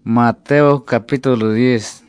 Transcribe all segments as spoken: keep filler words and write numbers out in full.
Mateo capítulo diez.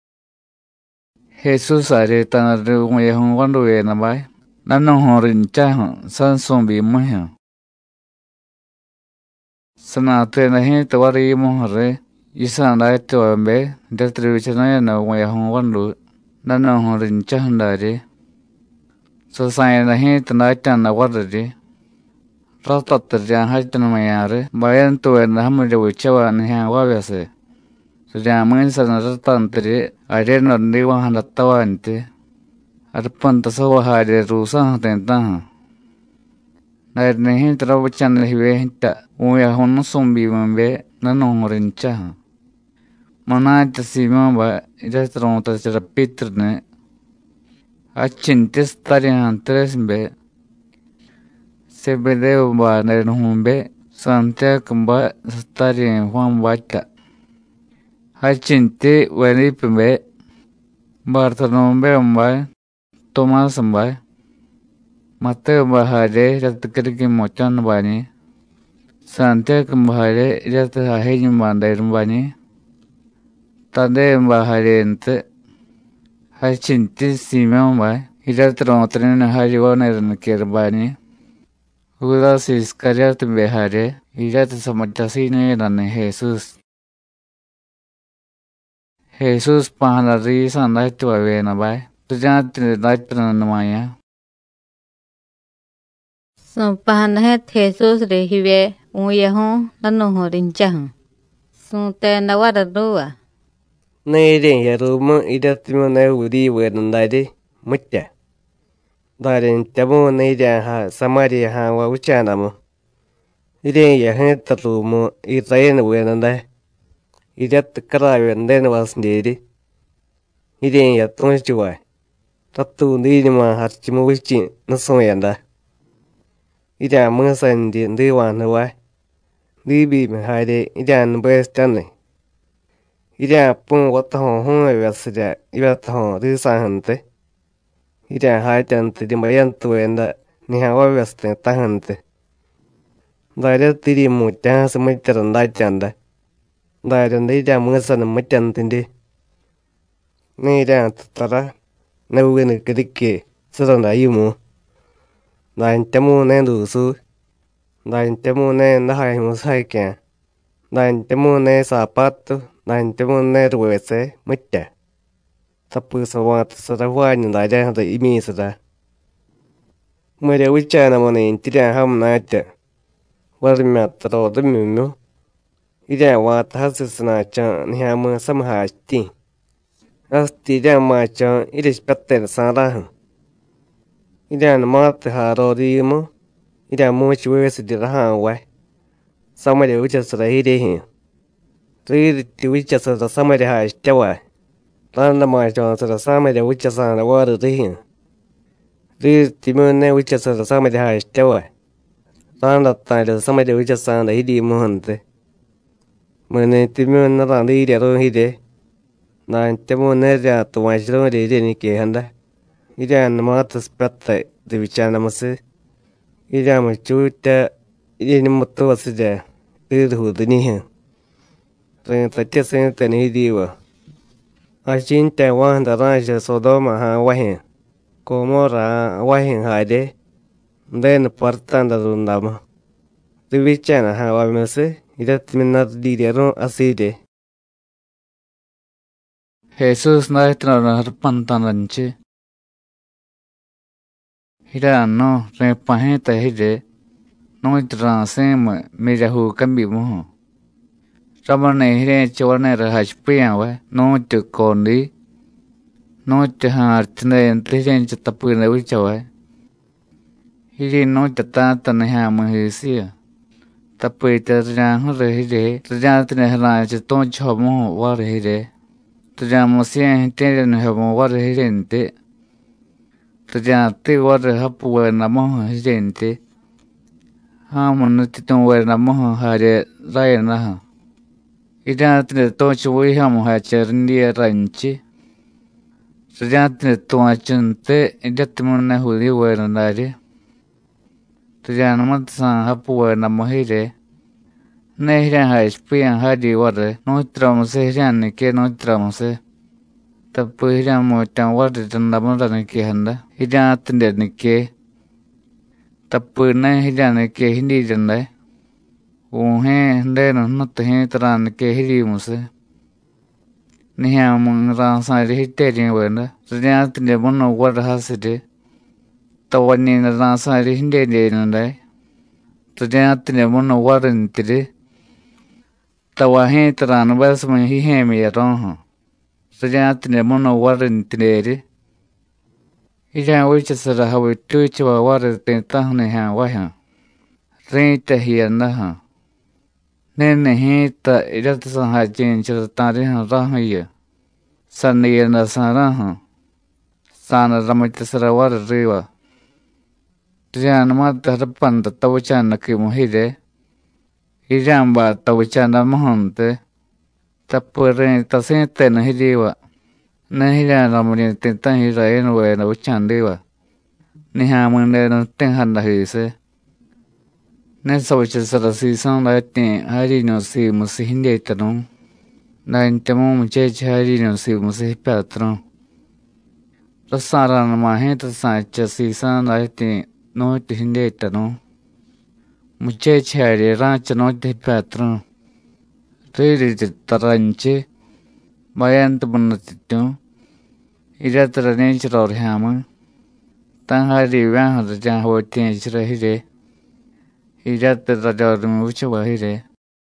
Jesús are tanare uye hon wandu ye na bai. Nanu hon rincha hon san son bi muhe. Sana te na hin te wari mo re. Isa na te wambe. Detri wichana ya na uye hon wandu. Nanu hon rincha hon dare. So sa na hin te na ita na wari. Rata te jan hajtan mayare. Bayan tuwe na hamade wichawa na hin wabiase. Raman sana ratantri arena niwa hanatawante arpanta sawa hare rusa tenta na nehin trawchan hiwe hinta uya hono sombi mambe nano horincha mana tasima ba idastron tasra pitrne achintes tarian tresbe sebedeo ba nerhumbe sante kamba starian Juan Bata Hachinti Wenipimbe Bartolomé Mbai Thomas Mbai Mateo Bahare Ratakiriki Mochan Bani Santiago Bahare Ratahahin Bandai Bani Tade Bahare Ente Hachinti Simon Mbai Hiratron Tren Hariwan Kirbani Judas Iscariot Behare Hirat Samatasine Rane Jesus Jesús para risa na tu avena bai. Tu ya te da tran maya. So pahan het Jesús re hive un yahon nanu horincha. So te na wada doa. Nay den ya rumo idatimo na udi wedan dade mutta. Daren tabo nay dan ha samari ha wa uchana mo. Iden ya het rumo irayen wedan dai. Idat karawe den was nede. Iden ya tonjuwa. Tatu ni ma harchimu wichi nasoyanda. Ida munsan di ndiwa nawa. Libi me haide idan bestane. Ida pun wata hon hon wesida ibata hon risa hante. Ida haitan tidi mayantu enda ni hawa weste tahante. Daida tidi mu jang semitaran dajanda. Daida ida munsan machan tindi. Ni ida tara na wene kedike sarana yumu. Dain temu ne dusu. Dain temu ne nahai musaiken. Dain temu ne sapatu. Dain temu ne ruwese mutta. Tapu sawat sarawani daida hada imi sada. Mwere wichana mone intidan ham naita. Warmiat roda mimu. Ida wat hasisna chan nihamu samhashti. Asti dan macam iris paten sarah. Idan mat harodimu. Idan much wes dirahan wa. Sama de wichas rahide hin. Rid ti wichas ra sama de ha istawa. Tanda macam ra sama de wichas ra war rihin. Rid ti munne wichas ra sama de ha istawa. Tanda tanda sama de wichas ra hidi muhante. Mene ti munne ra hidi ro hide. Nan temu nerja tu wajro de de ni ke handa. Ida na matas patta de vichana mase. Ida ma chuta ida ni mutu wasida. Ida hu de ni ha. Ren tatia sen ta ni diwa. Ajin ta wan da raja Sodoma ha wahin. Komora wahin hade. Den partan da rundama. De vichana ha wa mase. Ida timinat di de ron aside. Jesús na etra harpantananche. Hira no re paheta hide. No itra sem mirahu kambi mo. Ramane hire chawane rahashpian wa. No te kondi. No te hartne entlijen chatapuina wichawa. Hiri no te tata neha mahisia. Tapuita rjan re hide. Rjan tne hran chiton chomo war hide. Tujamosien tienen hemo war gente. Tujate war hapu na mo gente. Hamon titon war na mo hare raina. Idate to chui hamo ha cherndi ranchi. Tujate to achunte idatmun na huli war nare. Tujanmat san hapu na mo hire. Này ra hai spiang hai đi qua rồi, nói trầm sẽ ra này kia nói trầm sẽ. Tập bơi ra một trang qua rồi trong đám ra này kia hẳn đó, hi ra tên đẹp này kia. Tập bơi này hi ra này kia hindi chân đấy. Ủa he, đây nó nó tự he tra này kia hi đi một sẽ. Này ha mong ra sai đi hi tê riêng vậy đó, rồi ra tên đẹp nó qua ra hết sẽ đi. Taoวันนี้ra sai đi hindi đi nữa đấy. Rồi ra tên đẹp nó qua ra này đi. Tao he tra nó bây giờ mình hi he mi ra hả. Sejak tidak mana waran tidak, ia wajah serah hawa tu coba waran tentang ni hang wahang, renta hian dah, nene hita ia tersan hajen cerita ni hang rah ia, sani na sana hang, sana ramai terserah waran riwa, dia nama terdepan tahu chan nak muhide, ia amba tahu chan nama te. Tập bơi ta sẽ tên là đi vào, nên là làm một chuyện tên tăng hi ra nó về nó chẳng đi vào, nên hàng mình đây nó tên hành là gì sẽ, nên sau khi sau đó si sang lại tên hai đi nó si một si hindi tên nó, nên trong một chơi hai đi nó si một si bát nó, đó sao ra mà hết tất sai chơi si sang lại tên nó tên hindi tên nó, một chơi hai đi ra cho nó tên bát nó. Riri taranche, bayan tu benda itu, ida terane ceror hama, tang hari wang hari jang hoi tiang cerah hire, ida terada orang ucap hire.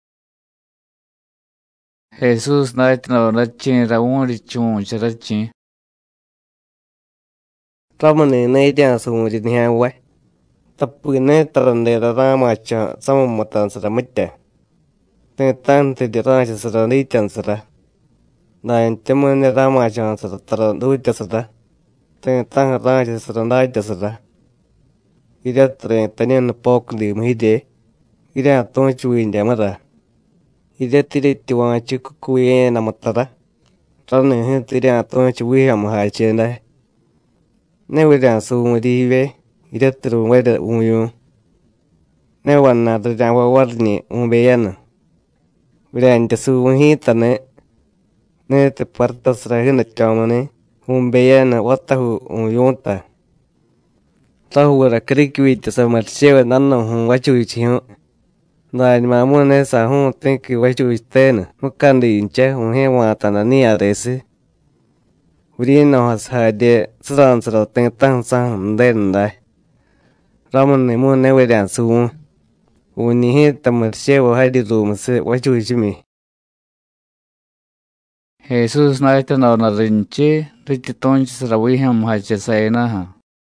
Jesus naik na racin rawon ricun ceracin. Ramane nai dia semua jadi hawa. Tapi ne terande rama cha sama matan seramita. Tentang tidak raja serani dan serah. Dan teman rama cha serah terandu dan serah. Tentang raja serani dan serah. Ida tentang nepok di mahide. Ida tuan cuin jamara. Ida tidak tuan cukup kuih nama tera. Rane tidak tuan cuih am haji dah. Ne weda su di ve. Ida terus weda uyu. Ne wana terjang warni umbeyan. Weda su hi tane. Ne te parta serahin acamane. Umbeyan watahu uyunta. Tahu wera kerikui te sama sewa nana hum wacu ciho. Nai mamu ne sa hum tenki wacu istena. Mukan di ince hum he wata na ni arese. Wiri no has hade seran seran tentang sang den dai. Ramen ne mu ne wedan su. Uni he tamar sewa hadi rum se wacu jimi. Jesus naik tu na na rinci, rinci tonj serawi ham haji saya na ha.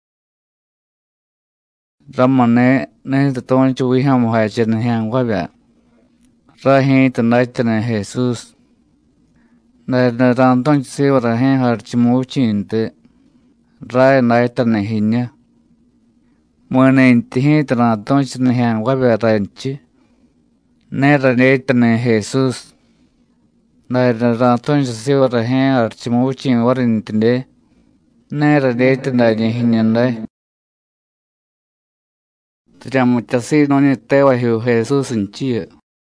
Ramen ne ne tu tonj cuwi ham haji na ham wabya. Rahi tu naik tu na Jesus. Na na ran tonj sewa rahi har cimu cinte. Rai naik tu na hinya. Mana intihi tu na tonj na ham wabya rinci. Ne ran tu na Jesus. Na na tonj sewa rahi har cimu cin warin tinde. Ne ran tu na hinya dai. Tidak mutasi noni tewa hiu Jesus inci.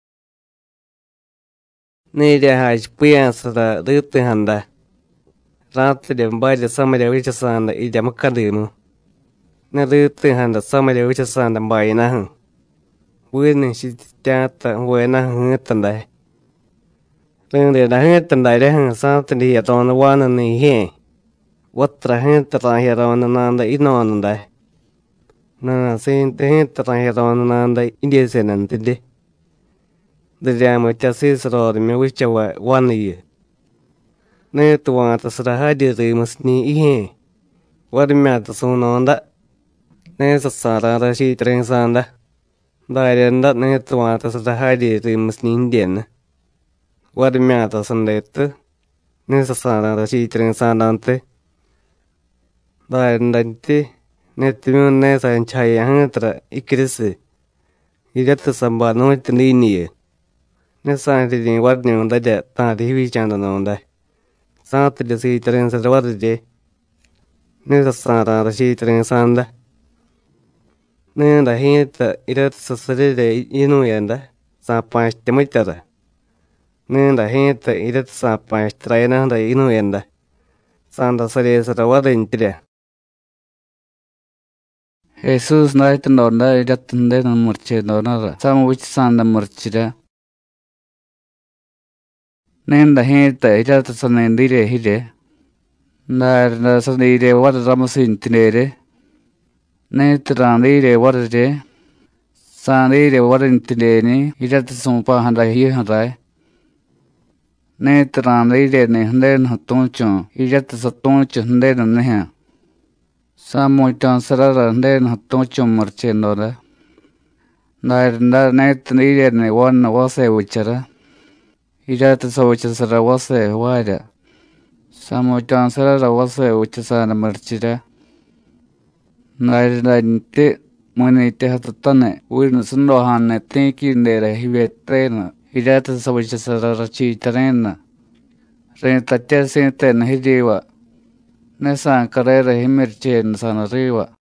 Ni dia haj pian sera rutu handa. Rat dia baca sama dia wica sanda ida makan dulu. Na rutu handa sama dia wica sanda bayi nah. Wini si jata wena hungetan dai. Leng dia dah hungetan dai dah hang sa tadi ya tahun wana ni he. Watra hungetan ya tahun nanda inon dai. Na sen te tahun tahun nanda India senan tadi. Dia macam sesuatu yang wica wa wani. Ne tuan terserah hadir musni ihe. Warmia tersuna anda. Ne sesara rasi terengsanda. Dari anda ne tuan terserah hadir musni Indian. Warmia tersenda itu. Ne sesara rasi terengsanda ante. Dari anda itu. Ne timun ne sayang cahaya hang ter ikris. Ia tersambar no tendini. Ne sang ti din wat nyong da ja ta di wi chan da nong da. Sa ti de si tren sa wa de. Ne sa sa ra si tren san da. Ne da hi ta ira sa sa de de inu yan da. Sapa temutara. Nenda gente idet sapa traena da inuenda. Santa sare sarawada intira. Jesus night nonda idatende na murche nonara. Some which sanda murchira. Nenda gente idat sanendire hide. Nar sanire what ramasin tinere. Netrandire what is de. Sandire what in tineni. Idat sumpa handa hi handai. Netrandire ne handen hatoncho. Idat satoncho handen neha. Samo chansara handen hatoncho murche nora. Nar net nire ne one wase wichara. Idat sawchasara wase wada. Samo chansara wase wichasana murchira. Nar nite mune te hatane. Win sundo hanne thinki nere hive trena. Idat sawchasara chi trena. Ren tache sente hijiwa. Nesan karere himirche sana riwa.